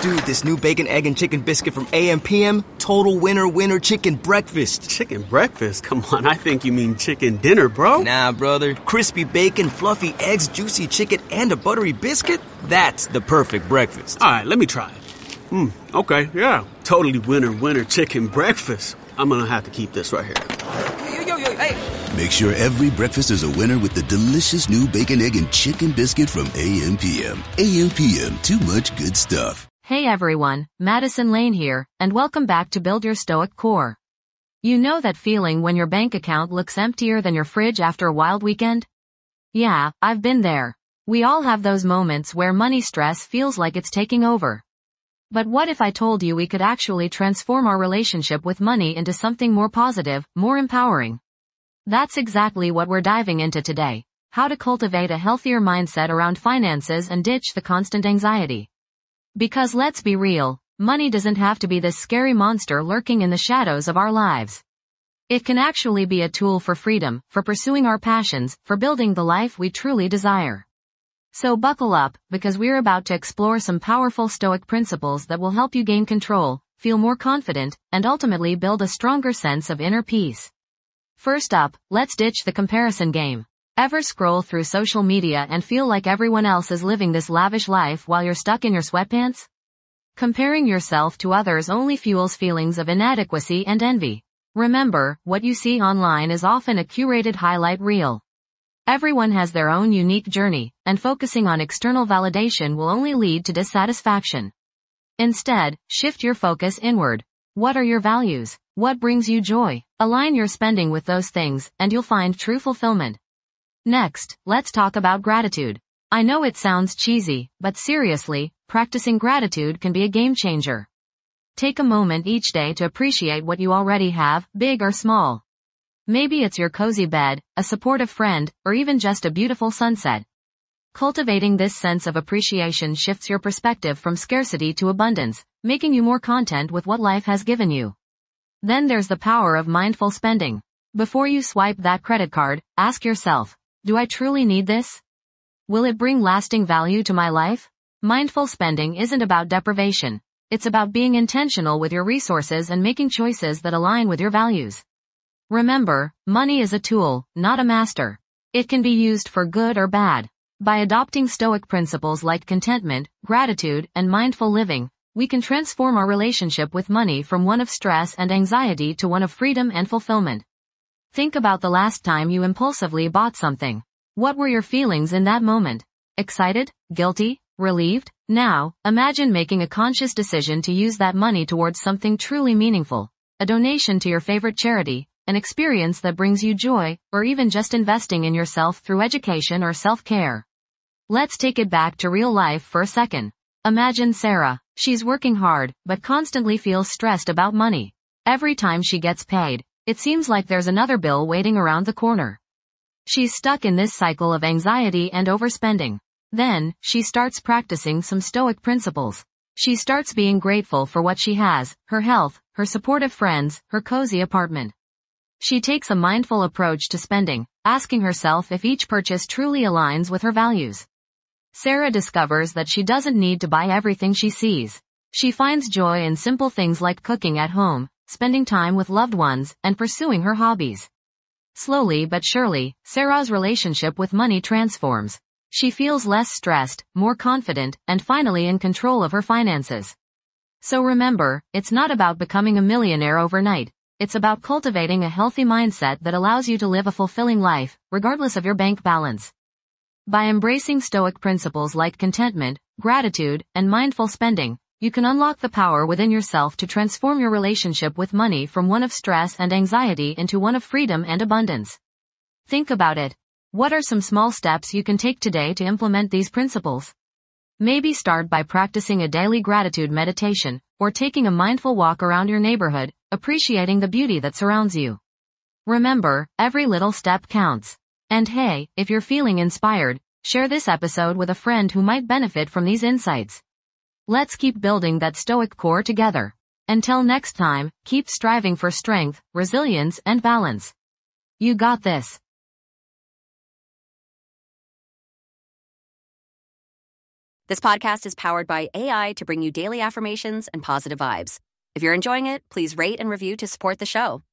Dude, this new bacon, egg, and chicken biscuit from AM/PM, total winner chicken breakfast. Chicken breakfast? Come on, I think you mean chicken dinner, bro. Nah, brother. Crispy bacon, fluffy eggs, juicy chicken, and a buttery biscuit? That's the perfect breakfast. All right, let me try it. Okay, yeah. Totally winner chicken breakfast. I'm gonna have to keep this right here. Yo, hey. Make sure every breakfast is a winner with the delicious new bacon, egg, and chicken biscuit from AM/PM. AM/PM, too much good stuff. Hey everyone, Madison Lane here, and welcome back to Build Your Stoic Core. You know that feeling when your bank account looks emptier than your fridge after a wild weekend? Yeah, I've been there. We all have those moments where money stress feels like it's taking over. But what if I told you we could actually transform our relationship with money into something more positive, more empowering? That's exactly what we're diving into today. How to cultivate a healthier mindset around finances and ditch the constant anxiety. Because let's be real, money doesn't have to be this scary monster lurking in the shadows of our lives. It can actually be a tool for freedom, for pursuing our passions, for building the life we truly desire. So buckle up, because we're about to explore some powerful Stoic principles that will help you gain control, feel more confident, and ultimately build a stronger sense of inner peace. First up, let's ditch the comparison game. Ever scroll through social media and feel like everyone else is living this lavish life while you're stuck in your sweatpants? Comparing yourself to others only fuels feelings of inadequacy and envy. Remember, what you see online is often a curated highlight reel. Everyone has their own unique journey, and focusing on external validation will only lead to dissatisfaction. Instead, shift your focus inward. What are your values? What brings you joy? Align your spending with those things, and you'll find true fulfillment. Next, let's talk about gratitude. I know it sounds cheesy, but seriously, practicing gratitude can be a game changer. Take a moment each day to appreciate what you already have, big or small. Maybe it's your cozy bed, a supportive friend, or even just a beautiful sunset. Cultivating this sense of appreciation shifts your perspective from scarcity to abundance, making you more content with what life has given you. Then there's the power of mindful spending. Before you swipe that credit card, ask yourself, do I truly need this? Will it bring lasting value to my life? Mindful spending isn't about deprivation. It's about being intentional with your resources and making choices that align with your values. Remember, money is a tool, not a master. It can be used for good or bad. By adopting Stoic principles like contentment, gratitude, and mindful living, we can transform our relationship with money from one of stress and anxiety to one of freedom and fulfillment. Think about the last time you impulsively bought something. What were your feelings in that moment? Excited? Guilty? Relieved? Now, imagine making a conscious decision to use that money towards something truly meaningful. A donation to your favorite charity, an experience that brings you joy, or even just investing in yourself through education or self-care. Let's take it back to real life for a second. Imagine Sarah. She's working hard, but constantly feels stressed about money. Every time she gets paid, it seems like there's another bill waiting around the corner. She's stuck in this cycle of anxiety and overspending. Then, she starts practicing some Stoic principles. She starts being grateful for what she has, her health, her supportive friends, her cozy apartment. She takes a mindful approach to spending, asking herself if each purchase truly aligns with her values. Sarah discovers that she doesn't need to buy everything she sees. She finds joy in simple things like cooking at home, spending time with loved ones, and pursuing her hobbies. Slowly but surely, Sarah's relationship with money transforms. She feels less stressed, more confident, and finally in control of her finances. So remember, it's not about becoming a millionaire overnight. It's about cultivating a healthy mindset that allows you to live a fulfilling life, regardless of your bank balance. By embracing Stoic principles like contentment, gratitude, and mindful spending, you can unlock the power within yourself to transform your relationship with money from one of stress and anxiety into one of freedom and abundance. Think about it. What are some small steps you can take today to implement these principles? Maybe start by practicing a daily gratitude meditation, or taking a mindful walk around your neighborhood, appreciating the beauty that surrounds you. Remember, every little step counts. And hey, if you're feeling inspired, share this episode with a friend who might benefit from these insights. Let's keep building that Stoic core together. Until next time, keep striving for strength, resilience, and balance. You got this. This podcast is powered by AI to bring you daily affirmations and positive vibes. If you're enjoying it, please rate and review to support the show.